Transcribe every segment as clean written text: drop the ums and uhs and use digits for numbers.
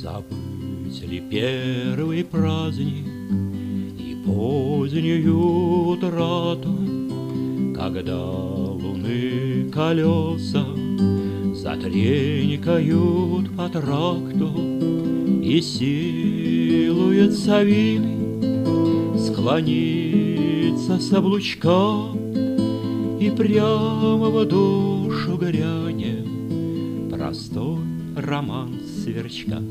Забыть ли первый праздник и позднюю утрату, когда луны колеса затренькают по тракту, и силует совиный склониться с облучка, и прямо в душу грянет простой роман сверчка.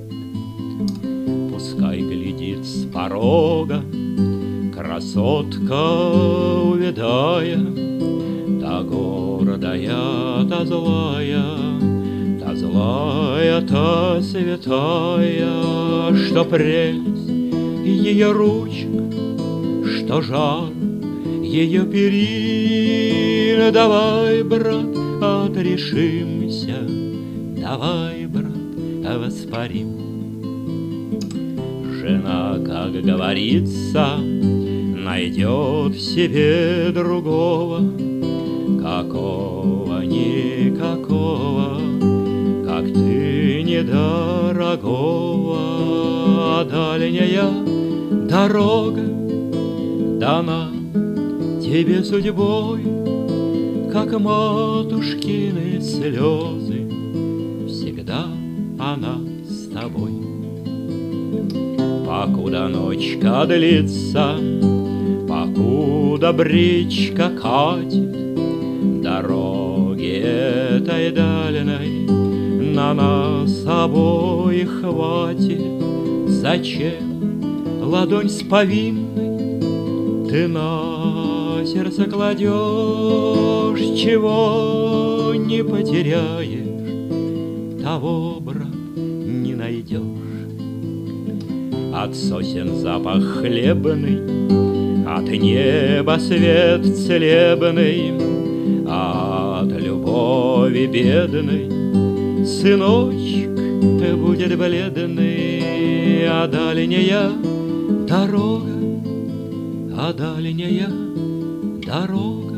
Пускай глядит с порога красотка, увядая, та гордая, та злая, та злая, та святая, что прелесть ее ручек, что жар ее перин. Давай, брат, отрешимся, давай, брат, воспарим. Жена, как говорится, найдет в себе другого, какого-никакого, как ты, недорогого. А дальняя дорога дана тебе судьбой, как матушкины слезы, всегда она с тобой. Покуда ночка длится, покуда бричка катит, дороги этой дальной на нас обоих хватит. Зачем ладонь с повинной ты на сердце кладешь, чего не потеряешь, того, брат, не найдешь. От сосен запах хлебный, от неба свет целебный, от любови бедной сыночек будет бледный. А дальняя дорога, а дальняя дорога